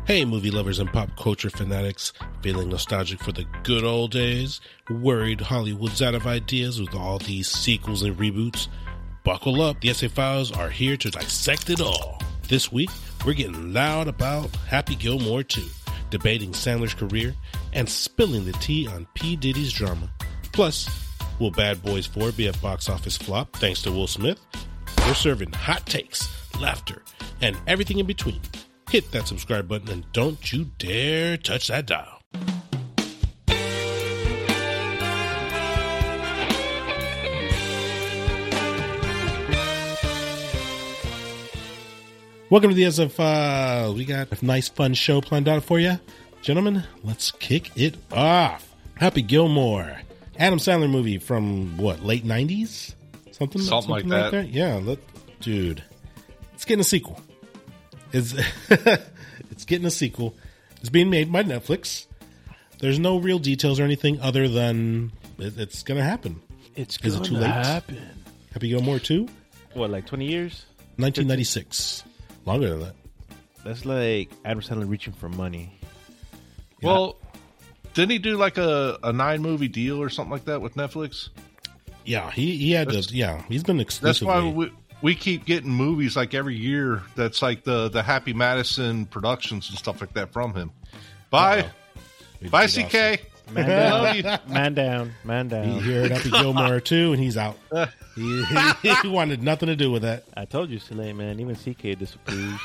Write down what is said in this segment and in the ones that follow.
Hey, movie lovers and pop culture fanatics, feeling nostalgic for the good old days? Worried Hollywood's out of ideas with all these sequels and reboots? Buckle up, the SA Files are here to dissect it all. This week, we're getting loud about Happy Gilmore 2, debating Sandler's career, and spilling the tea on P. Diddy's drama. Plus, will Bad Boys 4 be a box office flop thanks to Will Smith? We're serving hot takes, laughter, and everything in between. Hit that subscribe button and don't you dare touch that dial. Welcome to the SF. We got a nice fun show planned out for you. Gentlemen, let's kick it off. Happy Gilmore. Adam Sandler movie from what, late 90s? Something like that. Yeah, dude. It's getting a sequel. It's getting a sequel. It's being made by Netflix. There's no real details or anything other than it's going to happen. Is it too late? Happen. Happy Gilmore 2? What, like 20 years? 1996. Longer than that. That's like Adam Sandler reaching for money. Yeah. Well, didn't he do like a 9-movie deal or something like that with Netflix? Yeah, he had to. Yeah, he's been exclusively. That's why we keep getting movies like every year that's like the Happy Madison Productions and stuff like that from him. Bye. Bye, CK. Man down. He heard Happy Gilmore 2 and he's out. He wanted nothing to do with that. I told you, Soleil, man. Even CK disapproves.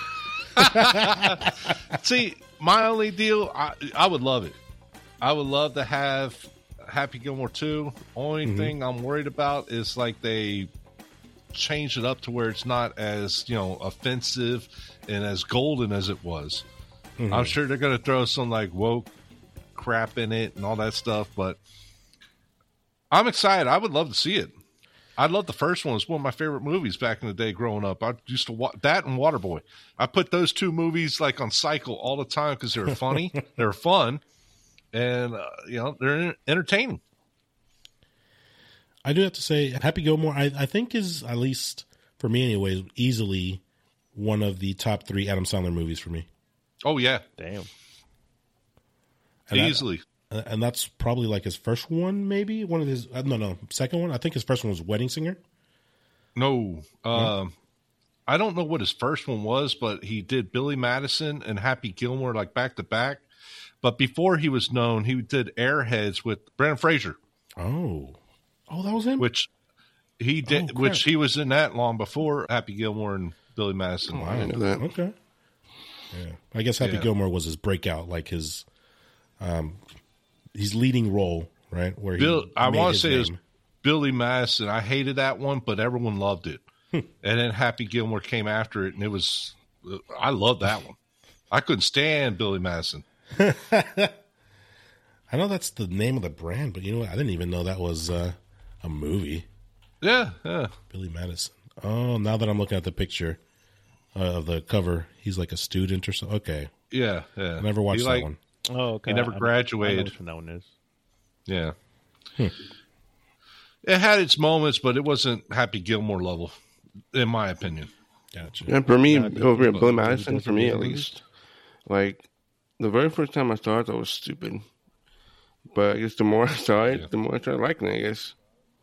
See, my only deal, I would love it. I would love to have Happy Gilmore 2. Only thing I'm worried about is like they change it up to where it's not as, offensive and as golden as it was. I'm sure they're going to throw some like woke crap in it and all that stuff, but I'm excited. I would love to see it. I love the first one. It's one of my favorite movies back in the day growing up. I used to watch that and Waterboy. I put those two movies like on cycle all the time because they were funny, they were fun, and they're entertaining. I do have to say, Happy Gilmore, I think is, at least for me anyways, easily one of the top 3 Adam Sandler movies for me. Oh, yeah. Damn. Easily. And that's probably like his first one, maybe? One of his, second one? I think his first one was Wedding Singer. No. I don't know what his first one was, but he did Billy Madison and Happy Gilmore like back to back. But before he was known, he did Airheads with Brendan Fraser. Oh, that was him? Which he did, which he was in that long before Happy Gilmore and Billy Madison. Oh, I didn't know that. Okay. Yeah. I guess Happy Gilmore was his breakout, like his leading role, right? Where I want to say it was Billy Madison. I hated that one, but everyone loved it. And then Happy Gilmore came after it, and I loved that one. I couldn't stand Billy Madison. I know that's the name of the brand, but you know what? I didn't even know that was a movie. Yeah. Billy Madison. Oh, now that I'm looking at the picture of the cover, he's like a student or something. Okay. Yeah. I never watched that one. Oh, okay. He never graduated. I know which one that one is. Yeah. It had its moments, but it wasn't Happy Gilmore level, in my opinion. Gotcha. Yeah, for me, over at Billy Madison, for me at least, like the very first time I saw it, I was stupid. But I guess the more I saw it, the more I started liking it, I guess.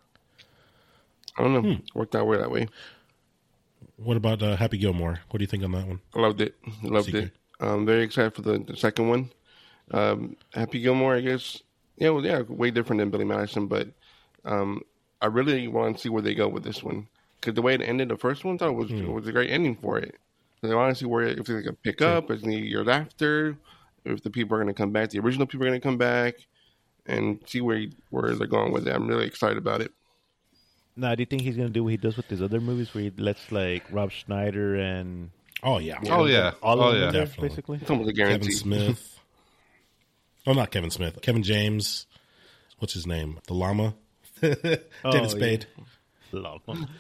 I don't know. Worked out that way. What about Happy Gilmore? What do you think on that one? I loved it. I'm very excited for the second one. Happy Gilmore, I guess, way different than Billy Madison, but I really want to see where they go with this one. Because the way it ended, the first one, I thought was a great ending for it. So I want to see if they can pick up, if the years after, if the people are going to come back, the original people are going to come back, and see where they're going with it. I'm really excited about it. Now, do you think he's going to do what he does with his other movies, where he lets like Rob Schneider and all of them there, basically? It's almost a guarantee. Kevin Smith. Not Kevin Smith. Kevin James. What's his name? The Llama. David Spade. Llama.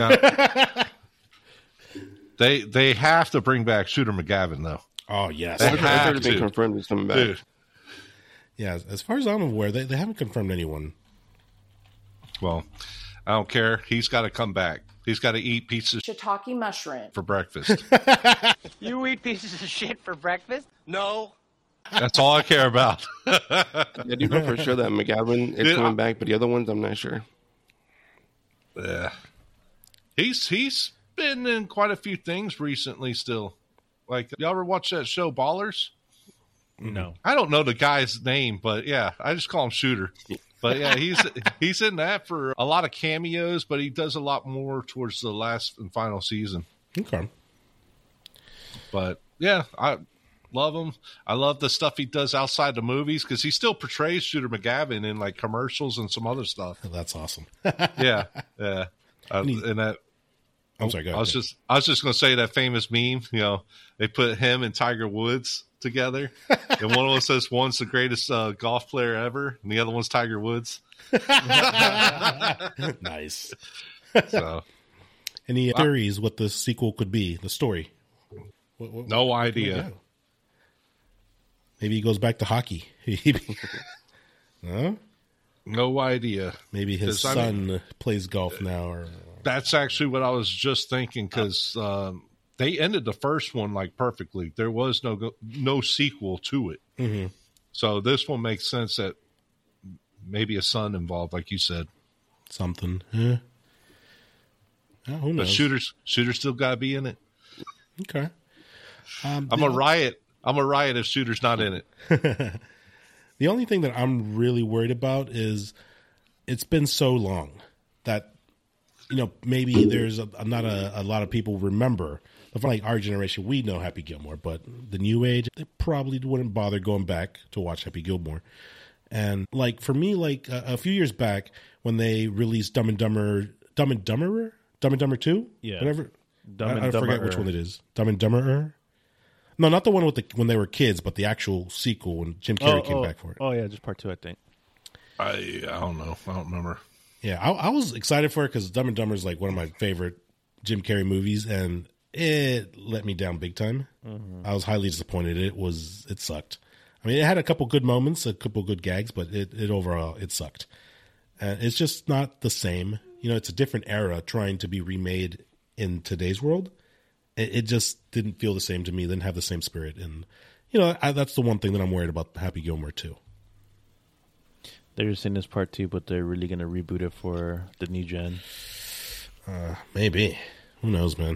They have to bring back Shooter McGavin, though. Oh, yes. They have to. Confirmed he's coming back. Dude. Yeah, as far as I'm aware, they haven't confirmed anyone. Well, I don't care. He's got to come back. He's got to eat pieces of shiitake mushroom for breakfast. You eat pieces of shit for breakfast? No. That's all I care about. I do know for sure that McGavin is coming back, but the other ones, I'm not sure. Yeah. He's been in quite a few things recently still. Like, y'all ever watch that show Ballers? No. I don't know the guy's name, but yeah, I just call him Shooter. But yeah, he's in that for a lot of cameos, but he does a lot more towards the last and final season. Okay. But yeah, I love him. I love the stuff he does outside the movies because he still portrays Shooter McGavin in like commercials and some other stuff. That's awesome. Yeah. And that. I'm sorry, go ahead. I was just going to say that famous meme. You know, they put him and Tiger Woods together, and one of them says one's the greatest golf player ever, and the other one's Tiger Woods. Nice. So, any theories what the sequel could be? The story? No idea. Maybe he goes back to hockey. Huh? No idea. Maybe his son plays golf now. Or that's actually what I was just thinking because they ended the first one like perfectly. There was no sequel to it. Mm-hmm. So this one makes sense that maybe a son involved, like you said. Something. Yeah. Oh, who knows? But Shooter's still got to be in it. Okay. I'm a riot. I'm a riot if Shooter's not in it. The only thing that I'm really worried about is it's been so long that, you know, maybe there's not a lot of people remember. Like our generation, we know Happy Gilmore, but the new age, they probably wouldn't bother going back to watch Happy Gilmore. And like for me, like a few years back when they released Dumb and Dumberer 2? Yeah. Whatever. I forget which one it is. Dumb and Dumberer? No, not the one with when they were kids, but the actual sequel when Jim Carrey came back for it. Oh, yeah, just part 2, I think. I don't know. I don't remember. Yeah, I was excited for it because Dumb and Dumber is like one of my favorite Jim Carrey movies, and it let me down big time. Mm-hmm. I was highly disappointed. It sucked. I mean, it had a couple good moments, a couple good gags, but it overall, it sucked. And it's just not the same. You know, it's a different era trying to be remade in today's world. It just didn't feel the same to me. Didn't have the same spirit. And, you know, that's the one thing that I'm worried about Happy Gilmore 2. They're just in this part 2, but they're really going to reboot it for the new gen. Maybe. Who knows, man?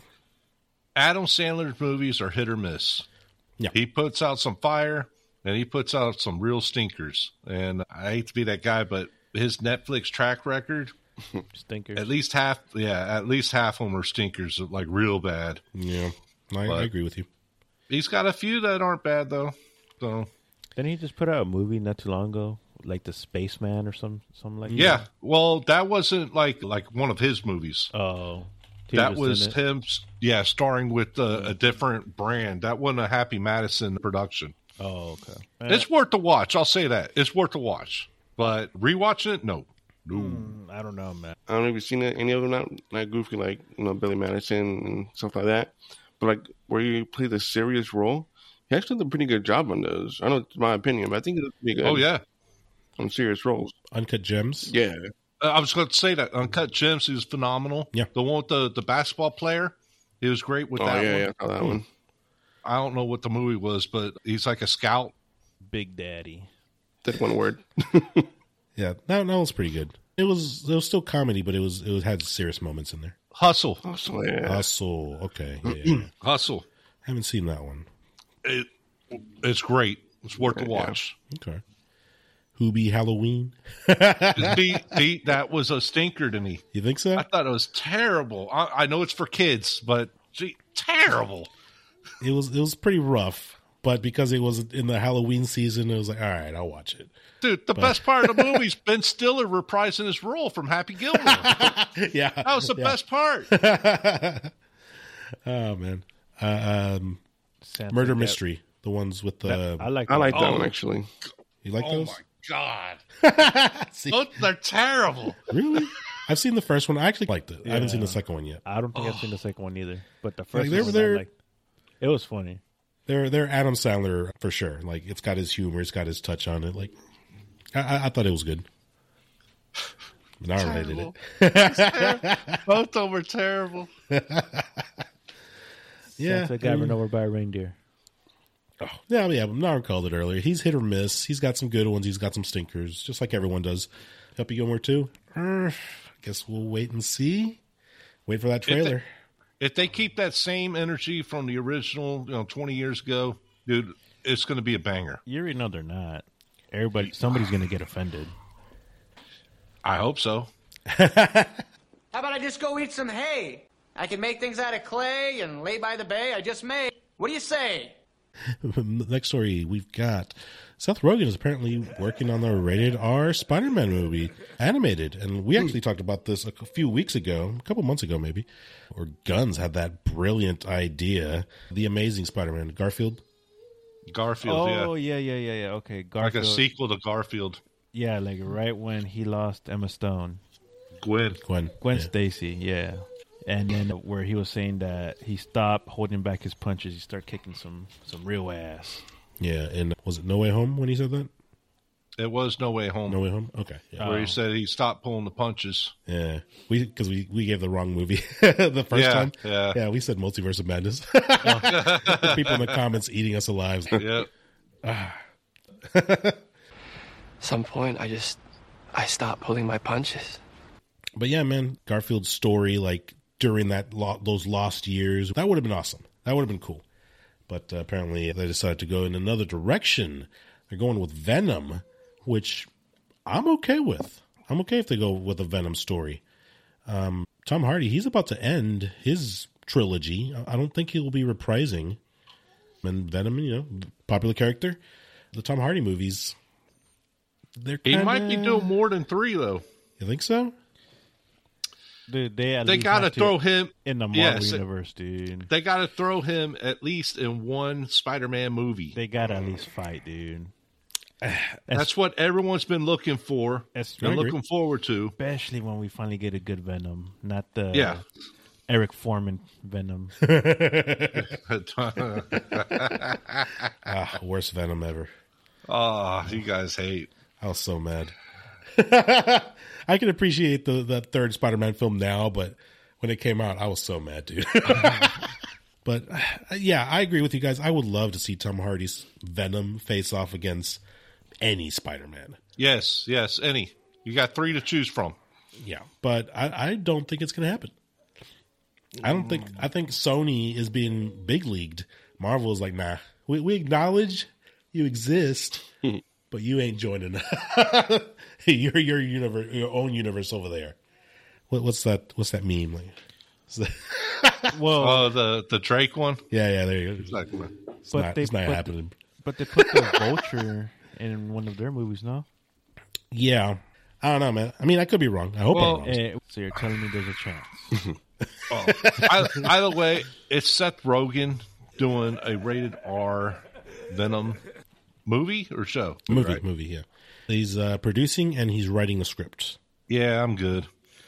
Adam Sandler's movies are hit or miss. Yeah. He puts out some fire, and he puts out some real stinkers. And I hate to be that guy, but his Netflix track record, stinkers. At least half of them are stinkers, like real bad. Yeah, I agree with you. He's got a few that aren't bad, though. So didn't he just put out a movie not too long ago, like The Spaceman or something like that? Yeah, well, that wasn't like one of his movies. Oh. That was him, starring with a different brand. That wasn't a Happy Madison production. Oh, okay. It's worth the watch. I'll say that. It's worth the watch. But rewatching it, no. I don't know, man. I don't know if you've seen any of them not goofy like, you know, Billy Madison and stuff like that. But like where you play the serious role, he actually did a pretty good job on those. I know it's my opinion, but I think it's pretty good. Oh, yeah. On serious roles. Uncut Gems? Yeah. I was going to say that. Uncut Gems, he was phenomenal. Yeah. The one with the basketball player, he was great with that one. Yeah, I saw that one. I don't know what the movie was, but he's like a scout. Big Daddy. That's one word. Yeah, that was pretty good. It was still comedy, but it had serious moments in there. Hustle. Yeah. Hustle. Okay. Yeah. Hustle. Haven't seen that one. It's great. It's worth the watch. Okay. Hoobie Halloween. That was a stinker to me. You think so? I thought it was terrible. I know it's for kids, but terrible. It was pretty rough, but because it was in the Halloween season, it was like, all right, I'll watch it. Dude, the best part of the movie is Ben Stiller reprising his role from Happy Gilmore. Yeah. That was the best part. Oh, man. Murder Mystery. The ones with the... I like that one, actually. You like those? Oh, my God. They're terrible. Really? I've seen the first one. I actually liked it. I haven't seen the second one yet. I don't think I've seen the second one either. But the first one, I liked. It was funny. They're Adam Sandler for sure. Like, it's got his humor. It's got his touch on it. Like, I thought it was good. But I rated it. Both of them were terrible. Yeah, it's a guy run over by a reindeer. Oh, yeah. Nara called it earlier. He's hit or miss. He's got some good ones. He's got some stinkers, just like everyone does. Happy Gilmore 2? I guess we'll wait and see. Wait for that trailer. If they keep that same energy from the original, 20 years ago, dude, it's going to be a banger. You already know they're not. Somebody's going to get offended. I hope so. How about I just go eat some hay? I can make things out of clay and lay by the bay I just made. What do you say? Next story we've got Seth Rogen is apparently working on the rated R Spider-Man movie, animated. And we actually talked about this a few weeks ago, a couple months ago maybe, or Guns had that brilliant idea. The Amazing Spider-Man, Garfield. Oh, yeah. Okay, Garfield. Like a sequel to Garfield. Yeah, like right when he lost Emma Stone. Gwen Stacy, yeah. And then where he was saying that he stopped holding back his punches, he started kicking some real ass. Yeah, and was it No Way Home when he said that? It was No Way Home. No Way Home? Okay. Yeah. Where he said he stopped pulling the punches. Yeah. Because we gave the wrong movie the first time. Yeah, we said Multiverse of Madness. People in the comments eating us alive. Yeah. Some point, I stopped pulling my punches. But yeah, man, Garfield's story, like during those lost years, that would have been awesome. That would have been cool. But apparently they decided to go in another direction. They're going with Venom, which I'm okay with. I'm okay if they go with a Venom story. Tom Hardy, he's about to end his trilogy. I don't think he'll be reprising. And Venom, popular character. The Tom Hardy movies, he might be doing more than 3, though. You think so? Dude, they got to throw him in the Marvel universe, dude. They got to throw him at least in one Spider-Man movie. They got to at least fight, dude. That's what everyone's been looking for and looking forward to. Especially when we finally get a good Venom, not the Eric Foreman Venom. Worst Venom ever. Oh, you guys hate. I was so mad. I can appreciate the third Spider-Man film now, but when it came out, I was so mad, dude. But yeah, I agree with you guys. I would love to see Tom Hardy's Venom face off against any Spider-Man. Yes, any. You got 3 to choose from. Yeah, but I don't think it's going to happen. I think Sony is being big leagued. Marvel is like, nah, we acknowledge you exist, but you ain't joining. your universe, your own universe over there. What's that meme like? Well, the Drake one. Yeah, there you go. Exactly. It's not happening. But they put the Vulture in one of their movies, no? Yeah, I don't know, man. I mean, I could be wrong. I hope I'm wrong. So you're telling me there's a chance? Either way, it's Seth Rogen doing a rated R Venom movie or show? Movie, yeah. He's producing and he's writing the script. Yeah, I'm good.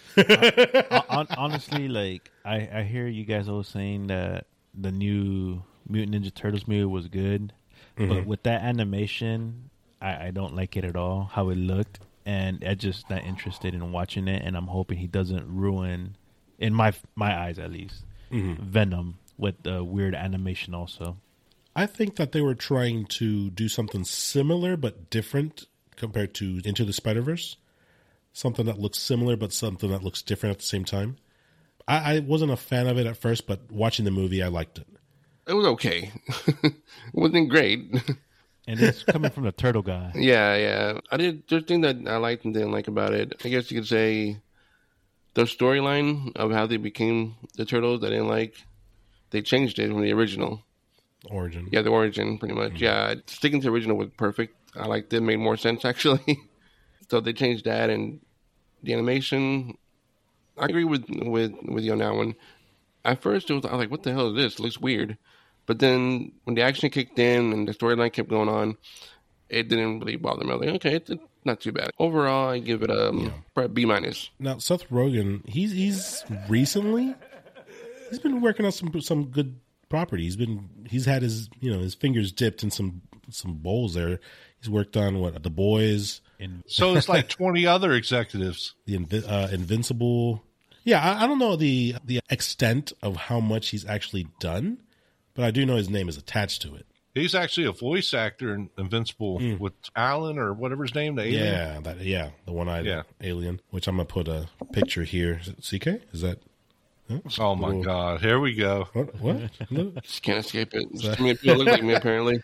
Honestly, like I hear you guys always saying that the new Mutant Ninja Turtles movie was good, but with that animation, I don't like it at all. How it looked, and I'm just not interested in watching it. And I'm hoping he doesn't ruin, in my eyes at least, Venom with the weird animation also. I think that they were trying to do something similar but different compared to Into the Spider-Verse. Something that looks similar but something that looks different at the same time. I wasn't a fan of it at first, but watching the movie, I liked it. It was okay. It wasn't great. And it's coming from the turtle guy. Yeah. There's things that I liked and didn't like about it. I guess you could say the storyline of how they became the turtles, I didn't like. They changed it from the original. Origin. Yeah, the origin, pretty much. Yeah, sticking to the original was perfect. I liked it. Made more sense, actually. So they changed that, and the animation, I agree with you on that one. At first, I was like, what the hell is this? It looks weird. But then when the action kicked in and the storyline kept going on, it didn't really bother me. I was like, okay, it's not too bad. Overall, I give it a B-. Now, Seth Rogen, he's recently, he's been working on some good property. He's had his fingers dipped in some bowls there. He's worked on The Boys, So it's like 20 other executives. The Invincible. Yeah, I don't know the extent of how much he's actually done, but I do know his name is attached to it. He's actually a voice actor in Invincible with Alan or whatever his name, the alien. The one-eyed alien, which I'm going to put a picture here. Is it CK? Is that... Oh my God! Here we go. What? Just can't escape it. Just too many people look like me, apparently.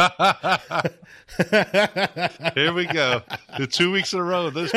Here we go. The 2 weeks in a row. This.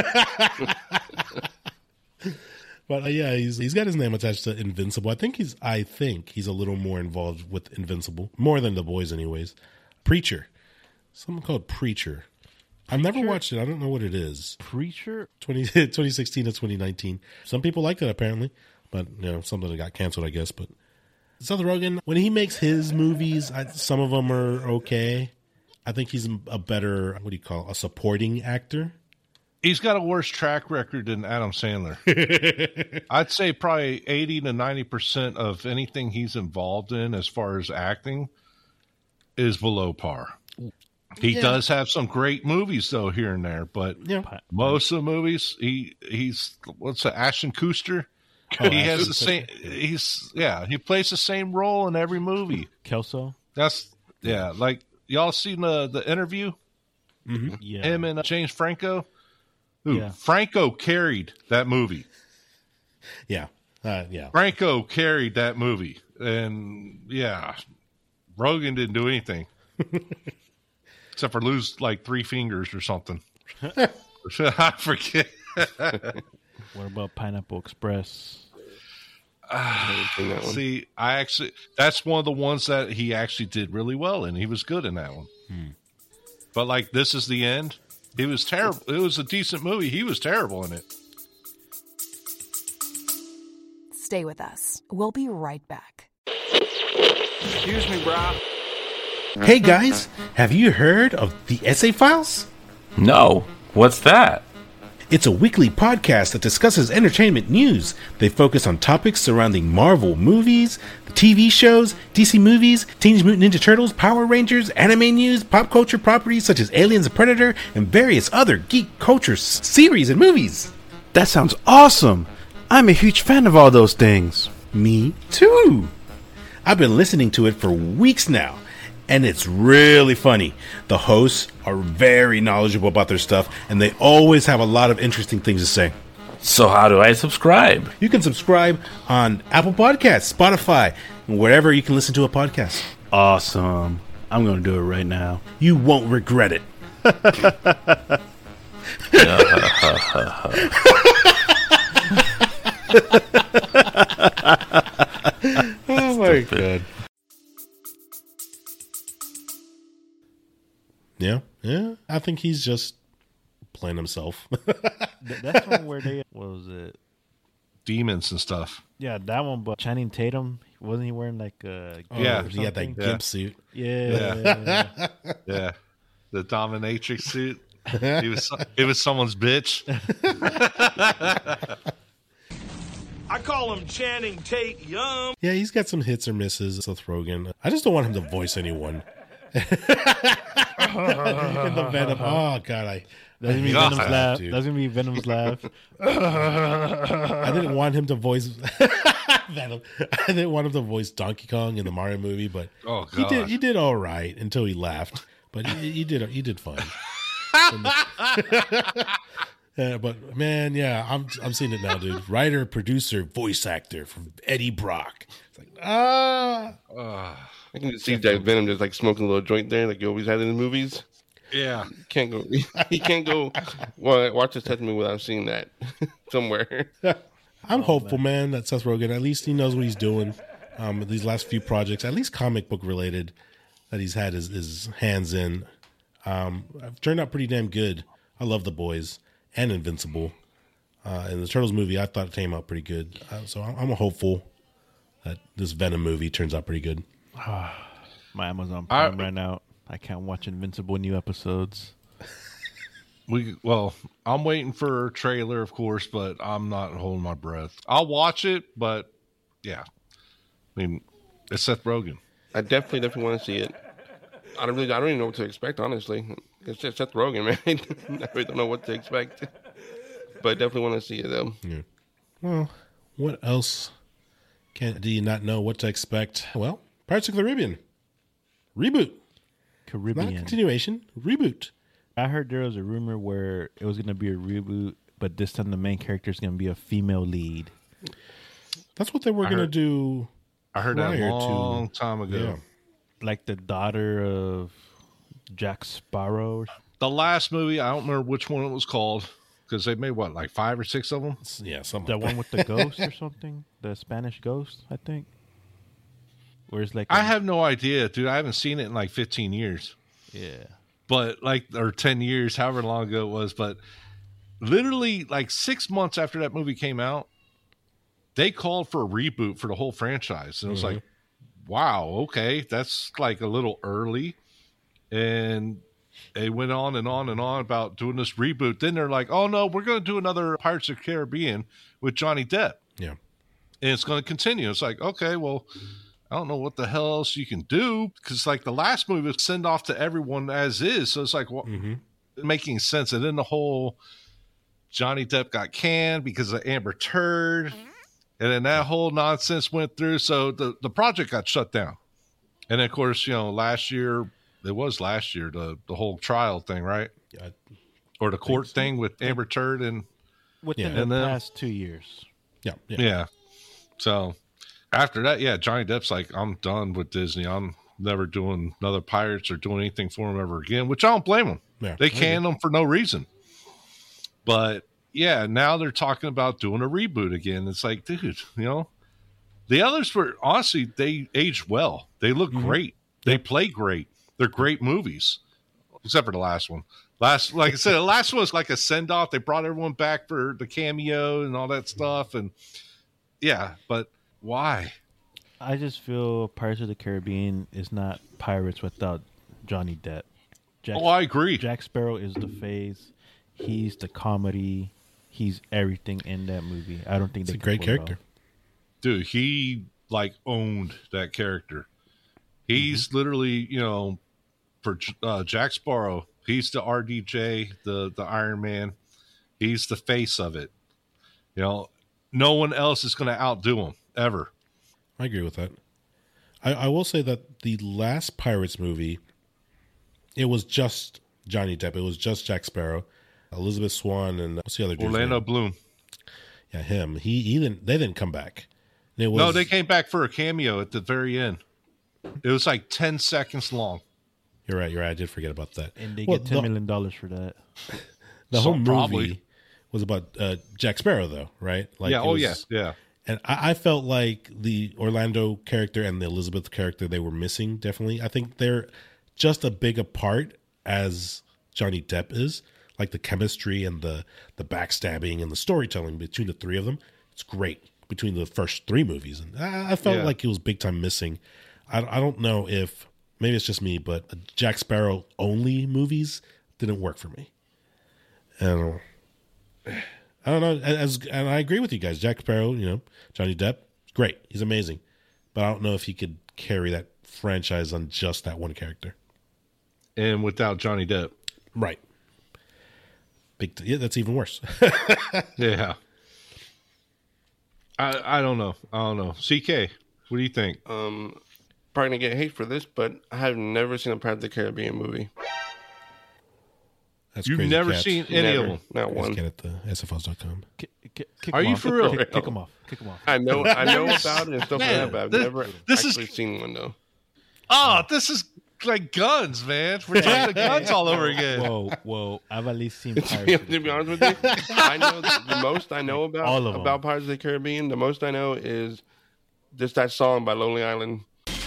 But he's got his name attached to Invincible. I think he's a little more involved with Invincible, more than the boys, anyways. Preacher, something called Preacher. I've never watched it. I don't know what it is. Preacher, 2016 to 2019. Some people liked it apparently. But, something that got canceled, I guess. But Seth Rogen, when he makes his movies, some of them are okay. I think he's a better, a supporting actor. He's got a worse track record than Adam Sandler. I'd say probably 80 to 90% of anything he's involved in as far as acting is below par. He does have some great movies, though, here and there. But most of the movies, he's Ashton Kutcher? He has the same. He plays the same role in every movie. Kelso. Like y'all seen the interview? Mm-hmm. Yeah. Him and James Franco. Franco carried that movie. Yeah. Franco carried that movie, and Rogen didn't do anything except for lose like 3 fingers or something. I forget. What about Pineapple Express? See, that's one of the ones that he actually did really well, and he was good in that one. But like, This Is the End, he was terrible. It was a decent movie. He was terrible in it. Stay with us. We'll be right back. Excuse me, bro. Hey guys, have you heard of the Essay Files? No. What's that? It's a weekly podcast that discusses entertainment news. They focus on topics surrounding Marvel movies, TV shows, DC movies, Teenage Mutant Ninja Turtles, Power Rangers, anime news, pop culture properties such as Aliens and Predator, and various other geek culture series and movies. That sounds awesome! I'm a huge fan of all those things. Me too! I've been listening to it for weeks now. And it's really funny. The hosts are very knowledgeable about their stuff, and they always have a lot of interesting things to say. So how do I subscribe? You can subscribe on Apple Podcasts, Spotify, and wherever you can listen to a podcast. Awesome. I'm going to do it right now. You won't regret it. Oh my God. Yeah. I think he's just playing himself. That's one where what was it? Demons and stuff. Yeah, that one. But Channing Tatum, wasn't he wearing like a... he had that gimp suit. Yeah. Yeah. The dominatrix suit. It was someone's bitch. I call him Channing Tate Young. Yeah, he's got some hits or misses, Seth Rogen. I just don't want him to voice anyone. The Venom. Oh God, that's gonna be Venom's laugh. That's gonna be Venom's laugh. I didn't want him to voice Venom. I didn't want him to voice Donkey Kong in the Mario movie, but he did all right until he laughed. But he did fine. But man, I'm seeing it now, dude. Writer, producer, voice actor from Eddie Brock. It's like I can just see Jack Venom just like smoking a little joint there, like you always had in the movies. Yeah, he can't go. Well, watch this Testament without seeing that somewhere. I'm hopeful, man, that Seth Rogen, at least he knows what he's doing. These last few projects, at least comic book related, that he's had his hands in, have turned out pretty damn good. I love The Boys and Invincible, and the Turtles movie I thought came out pretty good. So I'm hopeful that this Venom movie turns out pretty good. My Amazon Prime right now, I can't watch Invincible new episodes. I'm waiting for a trailer, of course, but I'm not holding my breath. I'll watch it, but yeah, I mean, it's Seth Rogen. I definitely want to see it. I don't even know what to expect, honestly. It's just Seth Rogen, man. I really don't know what to expect, but definitely want to see it though. Yeah. Well, what else do you not know what to expect? Well, Pirates of the Caribbean reboot, not a continuation, reboot. I heard there was a rumor where it was going to be a reboot, but this time the main character is going to be a female lead. That's what they were going to do. I heard that a long time ago. Yeah. Like the daughter of Jack Sparrow. The last movie, I don't remember which one it was called, because they made, what, like 5 or 6 of them? Yeah, something The like one with the ghost or something? The Spanish ghost, I think. Where it's like I have no idea, dude. I haven't seen it in like 15 years. Yeah. But or 10 years, however long ago it was. But literally like 6 months after that movie came out, they called for a reboot for the whole franchise. And it was like, wow, okay, that's like a little early. And they went on and on and on about doing this reboot. Then they're like, oh no, we're going to do another Pirates of the Caribbean with Johnny Depp. Yeah. And it's going to continue. It's like, okay, well, I don't know what the hell else you can do, because like the last movie was send off to everyone as is. So it's like, well, making sense. And then the whole Johnny Depp got canned because of Amber Turd. And then that whole nonsense went through. So the project got shut down. And then, of course, last year, the whole trial thing, right? Yeah, or the court thing with Amber Turd and within the past 2 years. Yeah. So after that, Johnny Depp's like, I'm done with Disney. I'm never doing another Pirates or doing anything for him ever again, which I don't blame him. Yeah, they canned him for no reason. But yeah, now they're talking about doing a reboot again. It's like, dude, the others were honestly, they aged well. They look great. They play great. They're great movies, except for the last one. Like I said, the last one was like a send off. They brought everyone back for the cameo and all that stuff. And yeah, but why? I just feel Pirates of the Caribbean is not Pirates without Johnny Depp. I agree. Jack Sparrow is the face. He's the comedy. He's everything in that movie. I don't think it's a great character. Dude, he like owned that character. He's literally, for Jack Sparrow, he's the RDJ, the Iron Man. He's the face of it. No one else is going to outdo him ever. I agree with that. I will say that the last Pirates movie, it was just Johnny Depp. It was just Jack Sparrow, Elizabeth Swann, and what's the other dude? Orlando Bloom. Yeah, him. He didn't. They didn't come back. No, they came back for a cameo at the very end. It was like 10 seconds long. You're right. I did forget about that. And they get $10 million for that. The whole movie was about Jack Sparrow, though, right? Like, yeah. And I felt like the Orlando character and the Elizabeth character, they were missing, definitely. I think they're just a big a part as Johnny Depp is. Like the chemistry and the backstabbing and the storytelling between the three of them. It's great between the first 3 movies. And I felt like it was big time missing. I don't know if, maybe it's just me, but Jack Sparrow only movies didn't work for me. I don't know. And I agree with you guys. Jack Sparrow, Johnny Depp, great. He's amazing. But I don't know if he could carry that franchise on just that one character. And without Johnny Depp. Right. That's even worse. Yeah. I don't know. CK, what do you think? Probably gonna get hate for this, but I have never seen a Pirates of the Caribbean movie. That's You've Crazy never Cats. seen any of them? Not one. Get at the SFOs.com. Are you for real? Kick them off. I know about it and stuff like that, but I've never actually seen one though. Oh, this is like guns, man. We're talking guns all over again. Whoa. I've at least seen To Pirates. be honest with you, I know the most I know All of them. about Pirates of the Caribbean. The most I know is just that song by Lonely Island.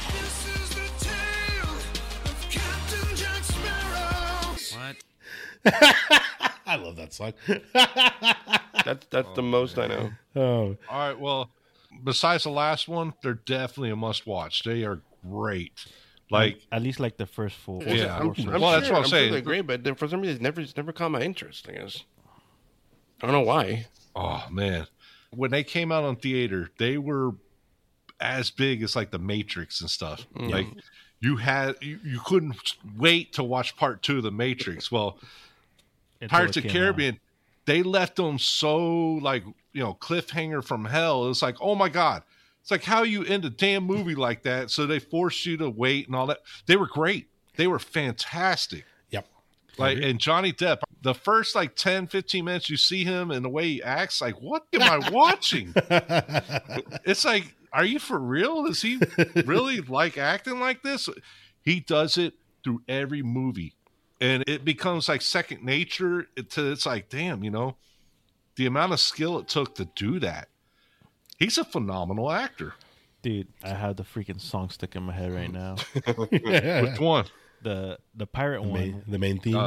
I love that song. That's the most I know. Oh, all right. Well, besides the last one, they're definitely a must-watch. They are great. Like at least like the first 4. Yeah. I'm that's sure, what I'm saying. Sure they're great, but for some reason, it's never caught my interest. I guess I don't know why. Oh man, when they came out on theater, they were as big as like the Matrix and stuff. Like you couldn't wait to watch part 2 of The Matrix. Well, Pirates of the Caribbean, they left them so like, cliffhanger from hell. It's like, oh my God. It's like how you end a damn movie like that. So they forced you to wait and all that. They were great. They were fantastic. Yep. Like, and Johnny Depp, the first like 10, 15 minutes you see him and the way he acts, like, what am I watching? It's like, are you for real? Does he really like acting like this? He does it through every movie. And it becomes like second nature. It's like, damn, the amount of skill it took to do that. He's a phenomenal actor. Dude, I have the freaking song stuck in my head right now. Which one? The pirate one. The main theme.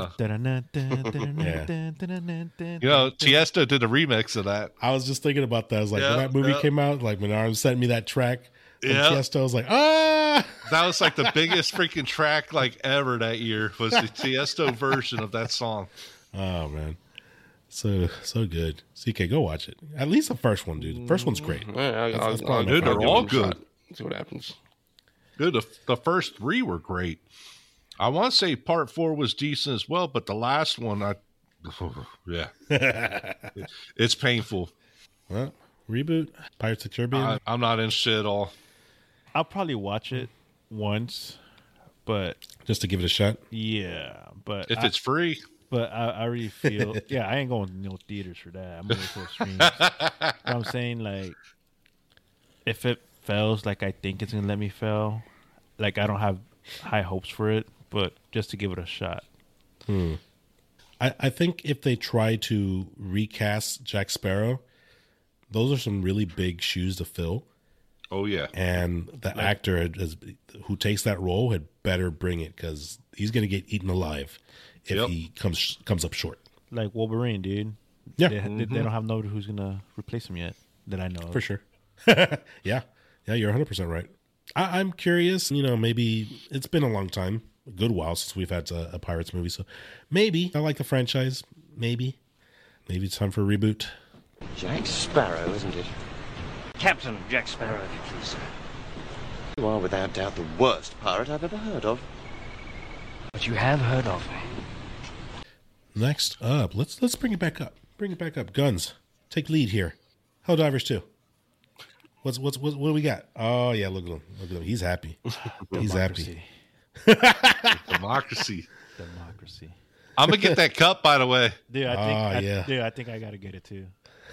Tiesto did a remix of that. I was just thinking about that. I was like, when that movie came out, like Menard sent me that track from Tiesto, I was like, ah! That was like the biggest freaking track like ever that year was the Tiesto version of that song. Oh, man. So good. CK, go watch it. At least the first one, dude. The first one's great. Dude, they're all good. See what happens. Dude, the first 3 were great. I want to say part 4 was decent as well, but the last one, it's painful. Well, reboot Pirates of the Caribbean. I'm not interested at all. I'll probably watch it once, but just to give it a shot. Yeah, but if it's free. But I really feel, I ain't going to no theaters for that. I'm going to go streams. But I'm saying, like, if it fails like I think it's going to let me fail, like, I don't have high hopes for it, but just to give it a shot. I think if they try to recast Jack Sparrow, those are some really big shoes to fill. Oh, yeah. And the actor who takes that role had better bring it because he's going to get eaten alive if he comes up short. Like Wolverine, dude. Yeah. They don't have nobody who's going to replace him yet that I know of. For sure. Yeah, you're 100% right. I'm curious, maybe it's been a long time, a good while since we've had a Pirates movie. So maybe I like the franchise. Maybe it's time for a reboot. Jack Sparrow, isn't it? Captain Jack Sparrow, if you please, sir. You are without doubt the worst pirate I've ever heard of. But you have heard of me. Next up, let's bring it back up. Guns, take lead here. Helldivers 2. What do we got? Oh yeah, look at him. He's happy. He's happy. Democracy. I'm gonna get that cup, by the way. Dude, I think I gotta get it too.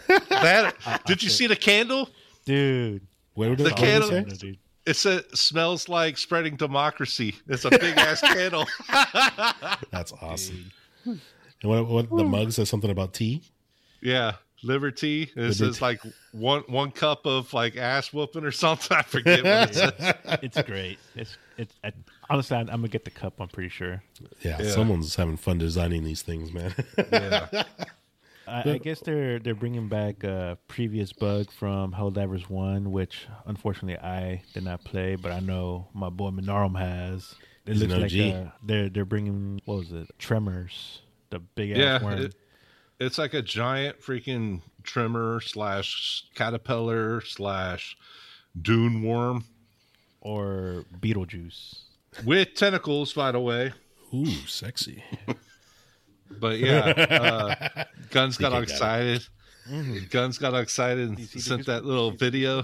Did you see the candle? Dude. What did the candle say? It smells like spreading democracy. It's a big ass candle. That's awesome. Dude. And what the mug says something about tea? Yeah. Liberty. It says like one cup of like ass whooping or something. I forget what it says. It's great. Honestly, I'm gonna get the cup. I'm pretty sure. Yeah, someone's having fun designing these things, man. Yeah. I guess they're bringing back a previous bug from Helldivers 1, which unfortunately I did not play, but I know my boy Minarum has. It looks like they're bringing, what was it, Tremors, the big ass worm. It's like a giant freaking tremor / caterpillar / dune worm. Or Beetlejuice. With tentacles, by the way. Ooh, sexy. But yeah, Guns got all excited. Guns got all excited and sent that little video.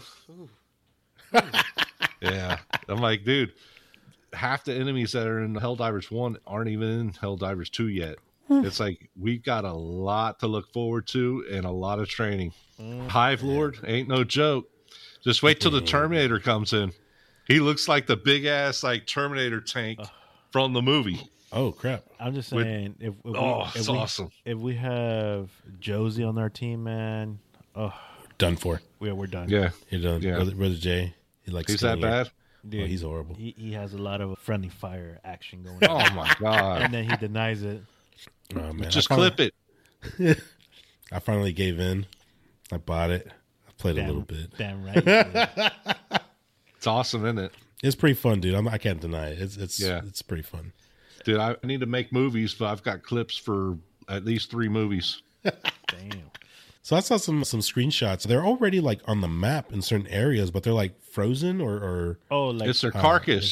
Yeah. I'm like, dude, half the enemies that are in Helldivers 1 aren't even in Helldivers 2 yet. It's like we've got a lot to look forward to and a lot of training. Hive Lord ain't no joke. Just wait till the Terminator comes in. He looks like the big ass like Terminator tank from the movie. Oh crap! I'm just saying, it's awesome. If we have Josie on our team, man, done for. We're done. Yeah, you're done. Yeah. Brother Jay, he's that bad. Dude, he's horrible. He has a lot of friendly fire action going on. Oh my god! And then he denies it. Oh, man. Just clip it. I finally gave in. I bought it. I played a little bit. Damn right. It's awesome, isn't it? It's pretty fun, dude. I can't deny it. It's pretty fun. Dude, I need to make movies, but I've got clips for at least 3 movies. Damn. So I saw some screenshots. They're already like on the map in certain areas, but they're like frozen or it's their carcass.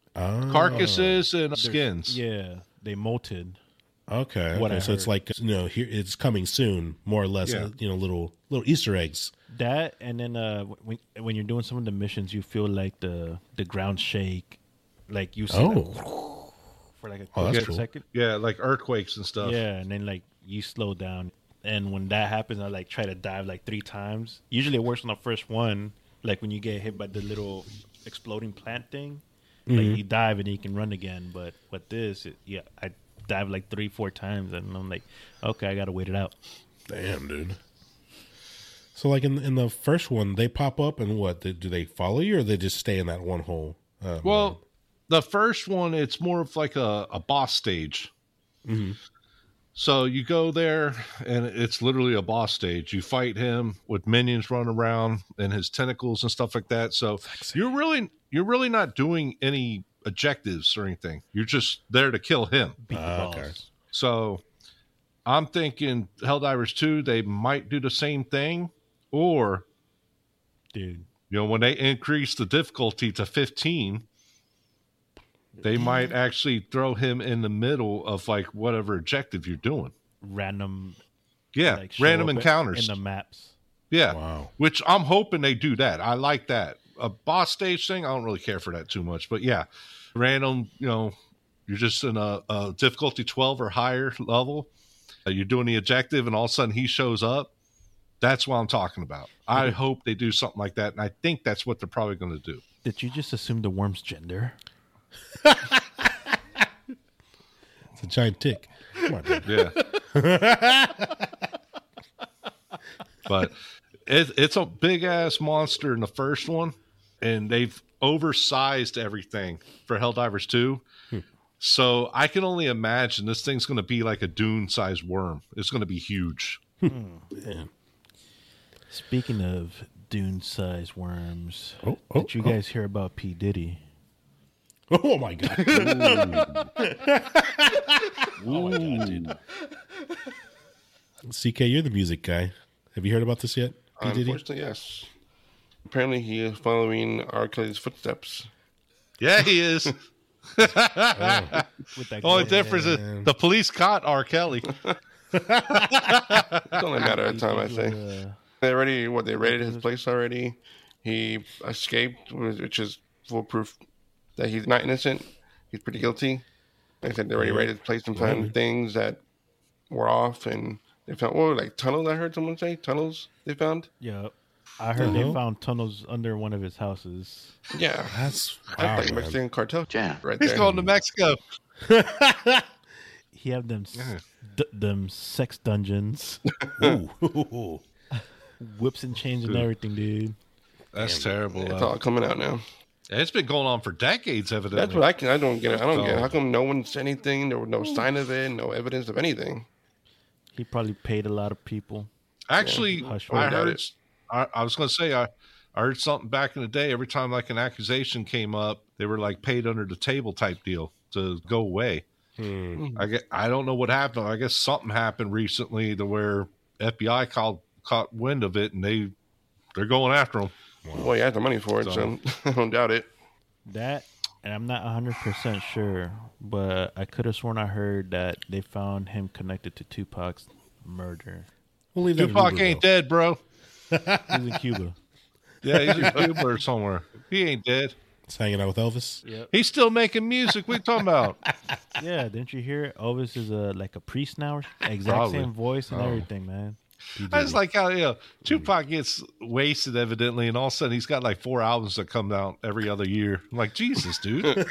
carcasses and skins. Yeah, they molted. Okay. What I So it's heard. like, here it's coming soon, more or less. Yeah. Little Easter eggs. That, and then when you're doing some of the missions, you feel like the ground shake, like you see for like a that's quick cool. second. Yeah, like earthquakes and stuff. Yeah, and then like you slow down, and when that happens, I like try to dive like 3 times. Usually it works on the first one, like when you get hit by the little exploding plant thing, like you dive and you can run again. But with this, I dive like 3-4 times, and I'm like, okay, I gotta wait it out. Damn, dude. So like in the first one, they pop up and what? Do they follow you or they just stay in that one hole? Well, the first one, it's more of like a boss stage. Mm-hmm. So you go there, and it's literally a boss stage. You fight him with minions running around and his tentacles and stuff like that. So you're really not doing any objectives or anything. You're just there to kill him. Okay. So I'm thinking Helldivers 2, they might do the same thing, or Dude, when they increase the difficulty to 15, they might actually throw him in the middle of like whatever objective you're doing. random, Yeah, like, show random up encounters in the maps. Yeah. Wow. Which I'm hoping they do that. I like that. A boss stage thing, I don't really care for that too much. But yeah, random, you're just in a difficulty 12 or higher level. You're doing the objective and all of a sudden he shows up. That's what I'm talking about. I hope they do something like that. And I think that's what they're probably going to do. Did you just assume the worm's gender? It's a giant tick. Come on, dude. Yeah. But it's a big ass monster in the first one, and they've oversized everything for Helldivers 2. So I can only imagine this thing's going to be like a Dune-sized worm. It's going to be huge. Man. Speaking of Dune-sized worms, Oh, did you guys hear about P. Diddy? Oh my god. Oh my god, dude. CK, you're the music guy. Have you heard about this yet? P. Diddy? Unfortunately, yes. Apparently, he is following R. Kelly's footsteps. Yeah, he is. With that Only guy. difference is the police caught R. Kelly. It's only a matter of time, I think. They raided his place already. He escaped, which is foolproof that he's not innocent. He's pretty guilty. Like I said, they already raided his place and found things that were off, and they found like tunnels. I heard someone say tunnels they found. Yeah, I heard they found tunnels under one of his houses. Yeah, That's that's like Mexican cartel. Yeah, right He's there. going to Mexico. He have them them sex dungeons, Ooh. whips and chains and everything, dude. That's terrible. It's all coming out now. It's been going on for decades, evidently. That's what I don't get it. I don't get it. How come no one said anything? There was no sign of it, no evidence of anything. He probably paid a lot of people. Actually, Hush, I doubt heard. it. I was going to say I heard something back in the day. Every time like an accusation came up, they were like paid under the table type deal to go away. I don't know what happened. I guess something happened recently to where FBI caught wind of it, and they're going after him. Well, he has the money for it, so I don't doubt it. That, and I'm not 100% sure, but I could have sworn I heard that they found him connected to Tupac's murder. We'll leave that Tupac rumor, ain't though. dead, bro. He's in Cuba. Yeah, he's in Cuba or somewhere. He ain't dead. He's hanging out with Elvis. Yep. He's still making music. What are you talking about? Yeah, didn't you hear? Elvis is like a priest now. Exact Probably. same voice and everything, man. I just like how Tupac gets wasted evidently, and all of a sudden he's got like 4 albums that come out every other year. I'm like, Jesus, dude.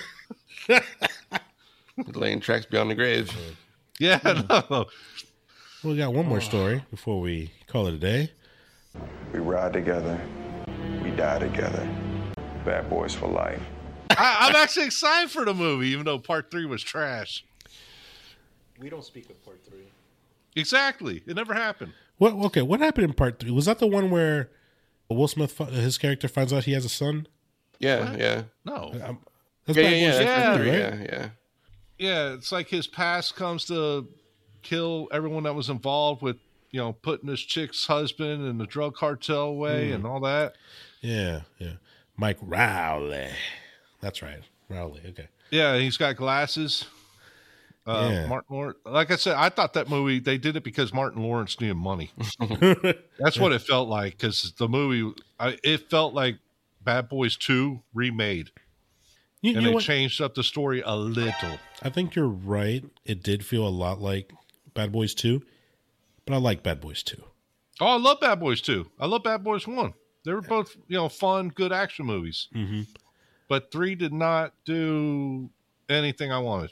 Laying tracks beyond the grave. Yeah, no. We got one more story before we call it a day. We ride together. We die together. Bad boys for life. I'm actually excited for the movie, even though part 3 was trash. We don't speak of part 3. Exactly. It never happened. What happened in part 3? Was that the one where Will Smith, his character, finds out he has a son? Yeah, yeah. No. That's Yeah, part 3, right? yeah. Yeah, it's like his past comes to kill everyone that was involved with, putting his chick's husband and the drug cartel away and all that. Yeah. Mike Rowley. That's right. Rowley, okay. Yeah, he's got glasses. Martin Lawrence. Like I said, I thought that movie, they did it because Martin Lawrence needed money. That's what it felt like, because the movie, it felt like Bad Boys 2 remade. They changed up the story a little. I think you're right. It did feel a lot like Bad Boys 2, but I like Bad Boys 2. Oh, I love Bad Boys 2. I love Bad Boys 1. They were both, fun, good action movies. Mm-hmm. But 3 did not do anything I wanted.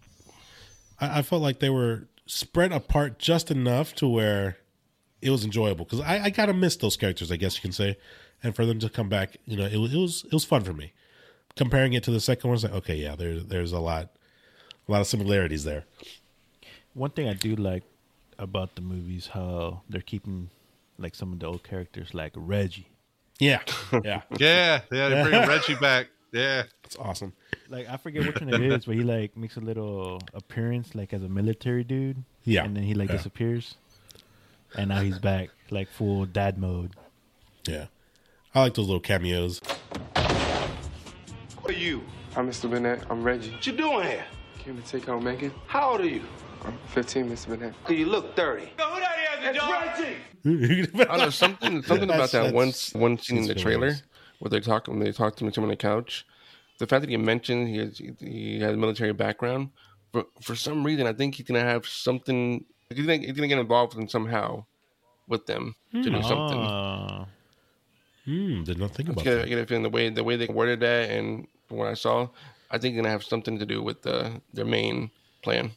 I felt like they were spread apart just enough to where it was enjoyable, because I kind of missed those characters, I guess you can say, and for them to come back, it was fun for me. Comparing it to the second one, it's like, okay, yeah, there's a lot of similarities there. One thing I do like about the movies, how they're keeping like some of the old characters, like Reggie. Yeah. They're bringing Reggie back. Yeah, that's awesome. Like, I forget which one it is, but he like makes a little appearance like as a military dude. Yeah, and then he disappears, and now he's back like full dad mode. Yeah, I like those little cameos. Who are you? I'm Mr. Burnett. I'm Reggie. What you doing here? Came to take home Megan. How old are you? I'm 15, Mr. Burnett. You look 30. Who that is, Reggie? I don't know, something about that one scene in the trailer where they talk to him on the couch. The fact that he mentioned he has a military background, but for some reason I think he's gonna have something. He's gonna get involved in somehow with them to do something. Did not think about that. I get a feeling the way they worded that, and from what I saw, I think they're gonna have something to do with their main plan.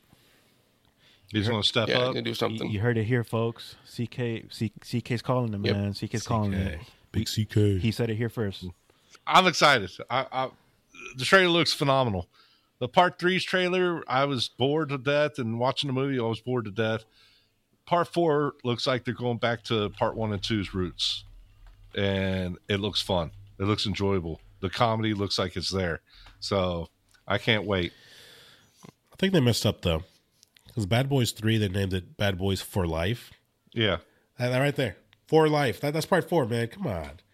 He's going to step up and do something. You heard it here, folks. CK's calling him, man. CK's calling him. Big CK. He said it here first. I'm excited. The trailer looks phenomenal. The Part 3's trailer, I was bored to death, and watching the movie, I was bored to death. Part 4 looks like they're going back to Part 1 and 2's roots, and it looks fun. It looks enjoyable. The comedy looks like it's there, so I can't wait. I think they messed up though, because Bad Boys 3, they named it Bad Boys for Life. Yeah, that right there, for life. That's Part 4, man. Come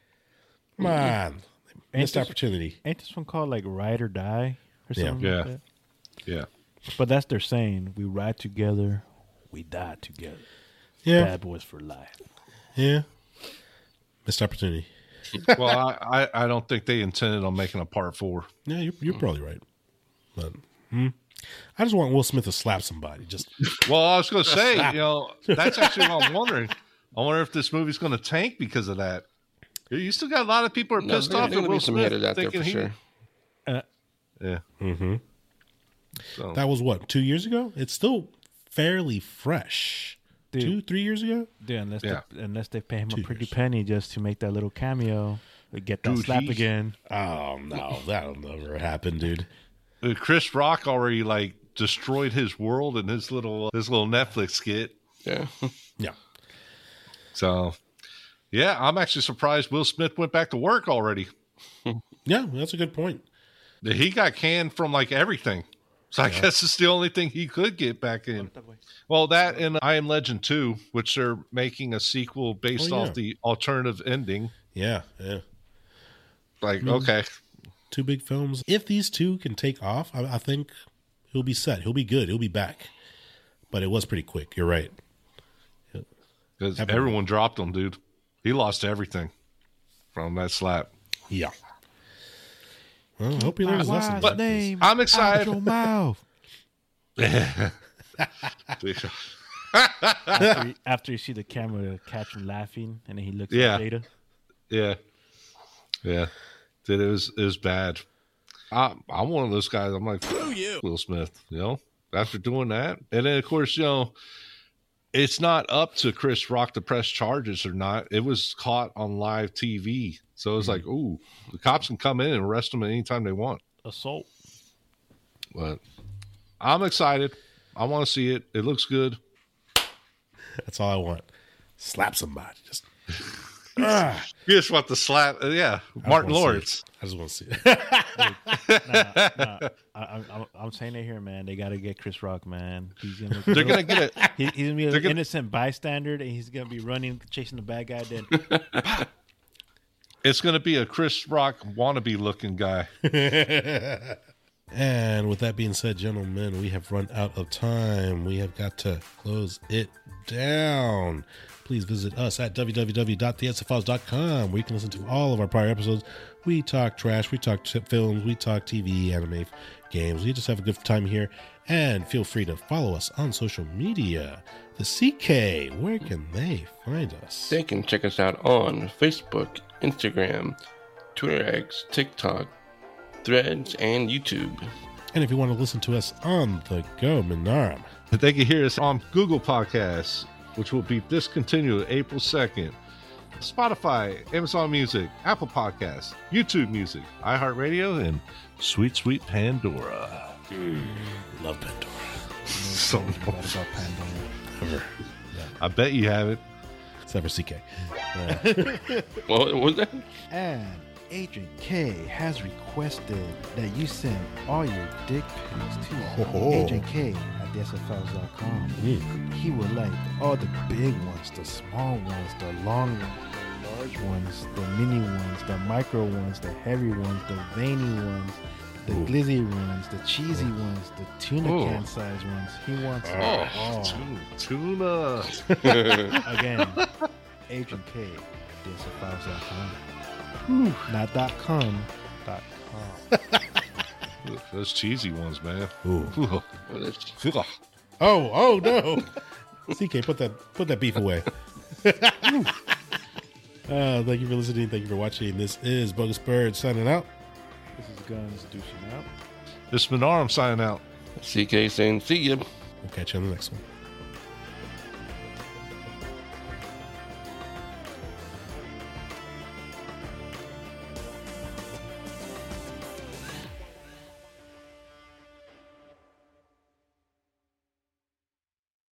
on. Missed opportunity. Ain't this one called like Ride or Die or something like that? Yeah. But that's their saying. We ride together, we die together. Yeah. Bad Boys for Life. Yeah. Missed opportunity. Well, I don't think they intended on making a Part 4. Yeah, you're probably right. But I just want Will Smith to slap somebody. Well, I was going to say, that's actually what I'm wondering. I wonder if this movie's going to tank because of that. You still got a lot of people are pissed off at Will Smith thinking sure. Yeah. Mm-hmm. So. That was what, 2 years ago? It's still fairly fresh. Dude, 2-3 years ago? Dude, unless they pay him a pretty penny just to make that little cameo, to get that slap again. Oh no, that'll never happen, dude. Chris Rock already destroyed his world in his little Netflix skit. Yeah. Yeah. So, yeah, I'm actually surprised Will Smith went back to work already. Yeah, that's a good point. He got canned from everything. So I guess it's the only thing he could get back in. Well, that and I Am Legend 2, which they're making a sequel based off the alternative ending. Yeah. Okay. 2 big films. If these 2 can take off, I think he'll be set. He'll be good. He'll be back. But it was pretty quick. You're right. Because everyone dropped him, dude. He lost everything from that slap. Yeah. Well, I hope he learns lessons. But I'm excited. Out your mouth. after you see the camera catch him laughing, and then he looks at Jada. Yeah. Dude, it was bad. I'm one of those guys. I'm like, screw you, Will Smith. After doing that, and then of course, it's not up to Chris Rock to press charges or not. It was caught on live TV, so it's like, ooh, the cops can come in and arrest him at any time they want. Assault. But I'm excited. I want to see it. It looks good. That's all I want. Slap somebody. Just. You just want the slap. Yeah, Martin Lawrence. I just want to see it. I'm saying it here, man. They got to get Chris Rock, man. They're gonna get it. He's gonna be an innocent bystander, and he's gonna be running, chasing the bad guy. Then it's gonna be a Chris Rock wannabe looking guy. And with that being said, gentlemen, we have run out of time. We have got to close it down. Please visit us at www.thesfiles.com, where you can listen to all of our prior episodes. We talk trash, we talk films, we talk TV, anime, games. We just have a good time here. And feel free to follow us on social media. The CK, where can they find us? They can check us out on Facebook, Instagram, Twitter X, TikTok, Threads, and YouTube. And if you want to listen to us on the go, Minaram. They can hear us on Google Podcasts, which will be discontinued April 2nd. Spotify, Amazon Music, Apple Podcasts, YouTube Music, iHeartRadio, and Sweet Sweet Pandora. Love Pandora. So about Pandora. Ever. I bet you have it. Except for CK. What was that? And Agent K has requested that you send all your dick pics to Agent K at thesfiles.com. He would like all the big ones, the small ones, the long ones, the large ones, the mini ones, the micro ones, the heavy ones, the veiny ones, the glizzy ones, the cheesy ones, the tuna can size ones. He wants all. Tuna. Again, Agent K at thesfiles.com. Not .com. .com. Those cheesy ones, man. Ooh. Oh no. CK, put that beef away. Thank you for listening. Thank you for watching. This is Bogus Bird signing out. This is Guns douching out. This is Minaram signing out. CK saying see ya. We'll catch you on the next one.